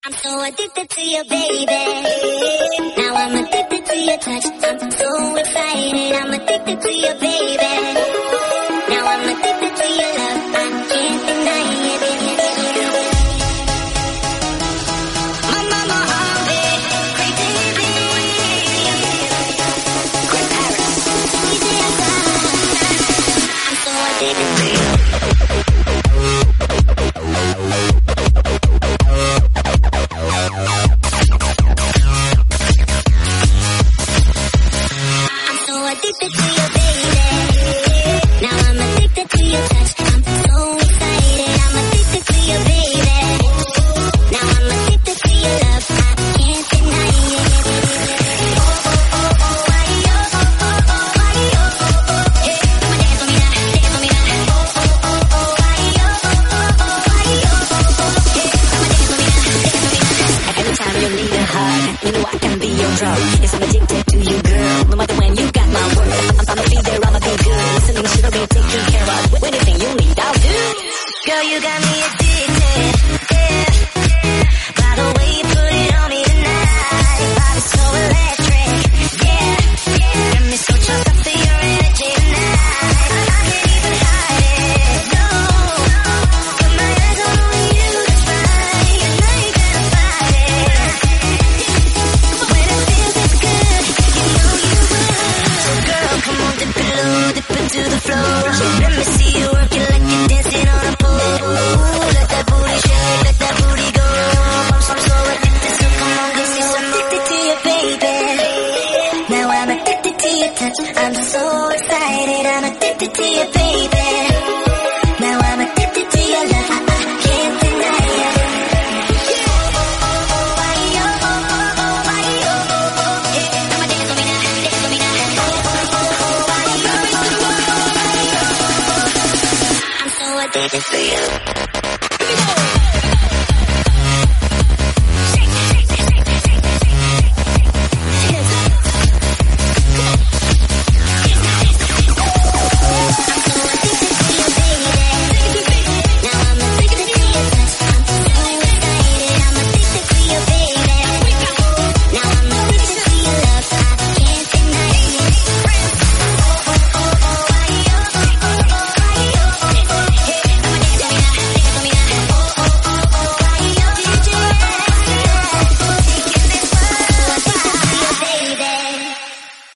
I'm so addicted to you, baby. Now I'm addicted to your touch. I'm so excited. I'm addicted to you, baby. Now I'm addicted to your love. I can't deny it. My mama, crazy, Chris Harris, easy outside. I'm so addicted to you. Addicted to you, baby. Now I'm addicted to your touch. I'm so excited. I'm addicted to you, baby. Now I'm addicted to your love. I can't deny it. Oh, oh, oh, oh, why, oh, oh, oh, oh, why, oh, oh, oh, yeah. Come on, dance for me now, dance for me now. Oh, oh, oh, oh, why, oh, oh, oh, oh, why, oh, oh, oh, yeah. Come on, dance for me now, dance for me now. Every time you need a hug, you know I can be your drug. Yes, I'm addicted to you, girl. No matter when you got my word, I'ma be there, I'ma be good. Listening, she'll be taken care of. Anything you need, I'll do. Girl, you got me addicted, yeah. By the way you put it on me tonight, your body's so electric, yeah. Got me so chucked up for your energy tonight. I can't even hide it, no. Got my eyes on you, that's right. You know you gotta fight it. When it feels this good, you know you will. So girl, come on, dip it low, dip it to the floor. Let me see you work it like you're dancing on a pole. Ooh, let that booty shake, let that booty go. I'm so addicted, so come on, get me so addicted to you, baby. Now I'm addicted to your touch. I'm so excited, I'm addicted to you, baby. Now I'm addicted to your love. I can't deny it. Oh, oh, oh, oh, why, oh, oh, oh, oh, why, oh, oh, oh, yeah. Come on, dance for me now, dance for me now. Oh, oh, oh, oh, why, oh, oh, oh, why, oh, oh, oh. I'm so addicted to you.